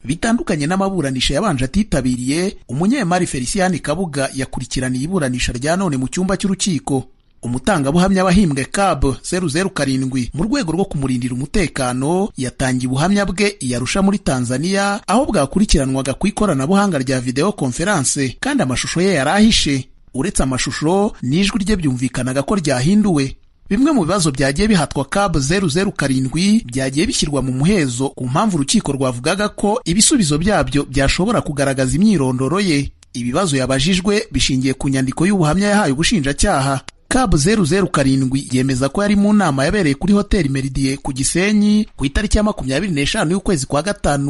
Bitandukanye n'amaburanisha yabanje atitabiriye, umunyemari Felicien Kabuga yakurikiraniye iburanisha rya none mu cyumba cy'urukiko. Umutangabuhamya wahimbwe CAB 007 mu rwego rwo kumurindira umutekano yatangiye ubuhamya bwe i Arusha muri Tanzania, aho bwakurikiranwaga ku ikoranabuhanga rya video conference, kandi amashusho ye yarahishe. Uretse amashusho, n'ijwi rye byumvikanaga ko ryahinduwe. Bimwe mu bibazo byagiye bihatwa CAB 007 byagiye bishyirwa mu muhezo ku mpamvu urukiko rwavugaga ko ibisubizo byabyo byashobora kugaragaza imyirondoro ye. Ibibazo yabajijwe bishingiye ku nyandiko y'ubuhamya yahaye ubushinjacyaha. CAB 007 yemeza ko yari mu nama yabereye kuri Hotel Meridie ku Gisenyi ku itariki ya 25 y'ukwezi kwa gatanu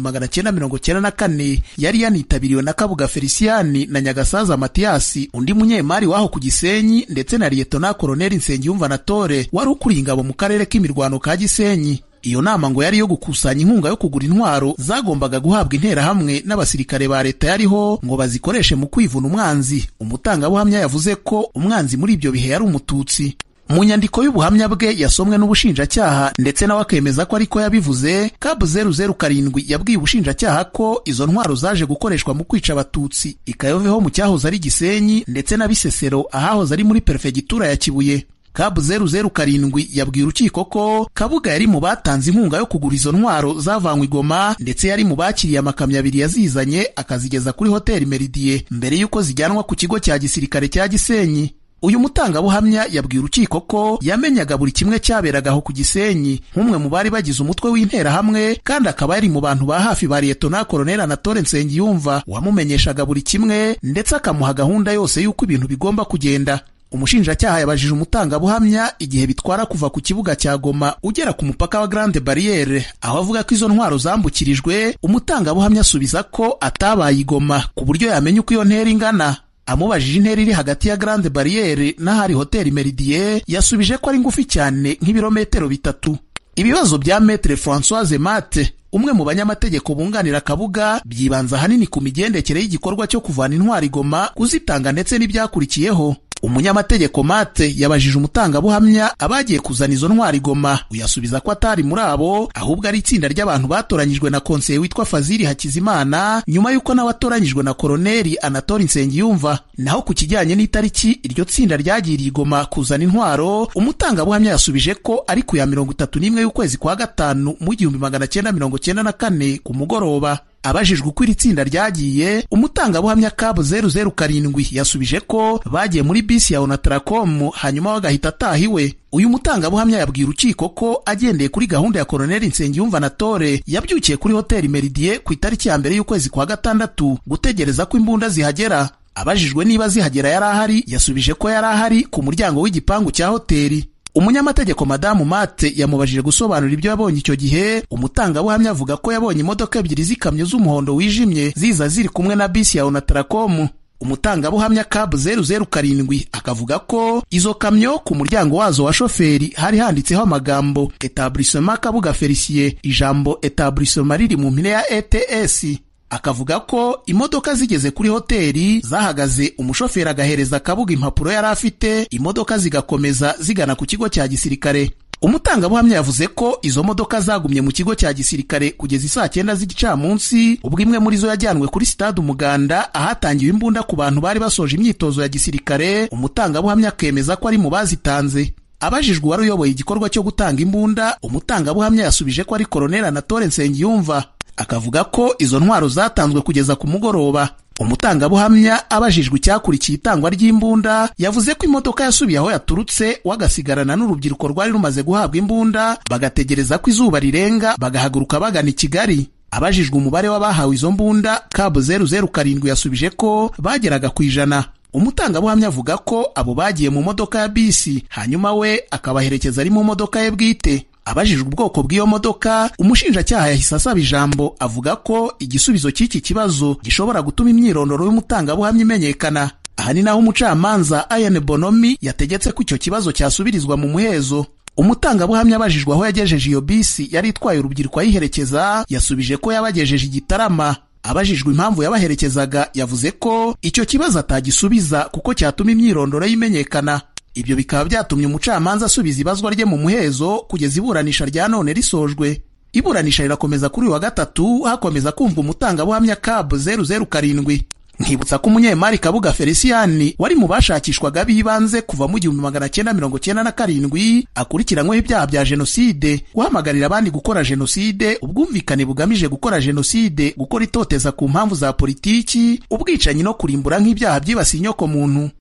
1994. Yari yanitabiriwe na Kabuga Felicien na Nyagasaza Mathias, undi munyemari waho ku Gisenyi, ndetse na Lieutenant Colonel Nsengiyumva Natore wari ukuriye ingabo mu karere k'imirwano ka Gisenyi. Iyo nama ngo yari yo gukusanya inkunga yo kugura intwaro zagombaga guhabwa interahamwe n'abasirikare ba leta yariho ngo bazikoreshe mu kwivuna umwanzi. Umutangabuhamya yavuze ko umwanzi muri ibyo bihe yari umututsi. Mu nyandiko y'ubuhamya bwe yasomwe n'ubushinjacyaha ndetse nawe akemeza ko ariko yabivuze, CAB 007 yabwiye ubushinjacyaha ko izo ntwaro zaje gukoreshwa mu kwica abatutsi i Kayoveho mu cyahoze ari Gisenyi, ndetse na Bisesero ahahoze ari muri perefegitura ya Kibuye. CAB 007 yabwiye urukiko ko Kabuga yari mu batanze inkunga yo kugura izo ntwaro zavanywe i Goma, ndetse yari mu bakiriye amakamyo abiri yazizanye akazigeza kuri Hotel Meridie mbere y'uko zijyanwa ku kigo cya gisirikare cya Gisenyi. Uyu mutangabuhamya yabwiye urukiko ko yamenyaga buri kimwe cyaberagaho ku Gisenyi nk'umwe mu bari bagize umutwe w'interahamwe, kandi akaba yari mu bantu ba hafi ba Lieutenant Colonel Anatole Nsengiyumva wamumenyeshaga buri kimwe, ndetse akamuha gahunda yose y'uko ibintu bigomba kugenda. Umushinjacyaha yabajije umutangabuhamya igihe bitwara kuva ku kibuga cya Goma ugera ku mupaka wa Grande Barriere, aho avuga ko izo ntwaro zambukirijwe. Umutangabuhamya asubiza ko atabaye i Goma ku buryo yamenya uko iyo ntera ingana. Amubajije intera iri hagati ya Grande Barriere n'ahari Hotel Meridie, yasubije ko ari ngufi cyane nk'ibirometero 3. Ibibazo bya Maître Françoise Mate, umwe mu banyamategeko bunganira Kabuga, byibanza hanini ku migendekere y'igikorwa cyo kuvana intwari Goma, kuzitanga ndetse n'ibyakurikiyeho. Umunyamategeko Mate yabajije umutangabuhamya abagiye kuzana izo ntwari Goma, uyasubiza ko atari muri abo, ahubwo ari itsinda ry'abantu batoranyijwe na konseye witwa Fazili Hakizimana nyuma y'uko nawe atoranyijwe na Koloneli Anatole Nsengiyumva. Naho ku kijyanye n'itariki iryo tsinda ryagiriye Goma kuzana intwaro, umutangabuhamya yasubije ko ari ku ya 31 y'ukwezi kwa gatanu mu 1994 ku mugoroba. Abajijwe uko iri tsinda ryagiye, umutangabuhamya CAB 007 yasubije ko bagiye muri bisi ya Onatracom hanyuma bagahita atahiwe. Uyu mutangabuhamya yabwiye urukiko ko agendeye kuri gahunda ya Colonel Nsengiyumva Natore yabyukiye kuri Hotel Meridie ku itariki ya mbere y'ukwezi kwa gatandatu gutegereza ko imbunda zihagera. Abajijwe niba zihagera yari ahari, yasubije ko yari ahari ku muryango w'igipangu cya hoteli. Umunyamategeko Madamu Mate yamubajije gusobanura ibyo yabonye icyo gihe. Umutangabuhamya avuga ko yabonye imodoka ebyiri z'ikamyo z'umuhondo wijimye ziza ziri kumwe na bisi ya Onatracom. Umutangabuhamya CAB 007 akavuga ko izo kamyo ku muryango wazo wa shoferi hari handitseho amagambo Etablissement Kabuga Felicien, ijambo Etablissement riri mu mpine ya ETS. Akavuga ko imodoka zigeze kuri hoteli zahagaze, umushoferi agahereza Kabuga impapuro yari afite, imodoka zigakomeza zigana ku kigo cya gisirikare. Umutangabuhamya yavuze ko izo modoka zagumye mu kigo cya gisirikare kugeza isaa 9 z'igicamunsi, ubwo imwe muri zo yajyanwe kuri Stade Umuganda ahatangiwe imbunda ku bantu bari basoje imyitozo ya gisirikare. Umutangabuhamya akemeza ko ari mu bazitanze. Abajijwe wari uyoboye igikorwa cyo gutanga imbunda, umutangabuhamya yasubije ko ari Colonel Anatole Nsengiyumva. Akavuga ko izo ntwaro zatanzwe kugeza ku mugoroba. Umutangabuhamya abajijwe icyakurikiye itangwa ry'imbunda, yavuze ko imodoka yasubiye aho yaturutse wagasigarana n'urubyiruko rwari rumaze guhabwa imbunda, bagategereza ko izuba rirenga bagahaguruka bagana i Kigali. Abajijwe umubare w'abahawe izo mbunda, CAB 007 yasubije ko bageraga ku 100. Umutangabuhamya avuga ko abo bagiye mu modoka ya bisi, hanyuma we akabaherekeza ari mu modoka ye bwite. Abajijwe ubwoko bw'iyo modoka, umushinjacyaha yahise asaba ijambo, avuga ko igisubizo cy'iki kibazo gishobora gutuma imyirondoro y'umutangabuhamya imenyekana. Aha ni naho umucamanza Ayane Bonomi yategetse ko icyo kibazo cyasubirizwa mu muhezo. Umutangabuhamya abajijwe aho yagejeje iyo bisi yari itwaye urubyiruko ayiherekeza, yasubije ko yabagejeje i Gitarama. Abajijwe impamvu yabaherekezaga, yavuze ko icyo kibazo atagisubiza kuko cyatuma imyirondoro yimenyekana. Ibyo bikaba byatumye umucamanza asubiza ibazwa rye mu muhezo kugeza iburanisha rya none risojwe. Iburanisha rirakomeza kuri uyu wa gatatu, hakomeza kumva umutangabuhamya CAB 007. Nkibutsa ko umunyemari Kabuga Felicien wari mu bashakishwaga b'ibanze kuva mu 1997 akurikiranyweho ibyaha bya jenoside, guhamagarira abandi gukora jenoside, ubwumvikane bugamije gukora jenoside, gukora itoteza ku mpamvu za politiki, ubwicanyi no kurimbura nk'ibyaha byibasiye inyoko muntu.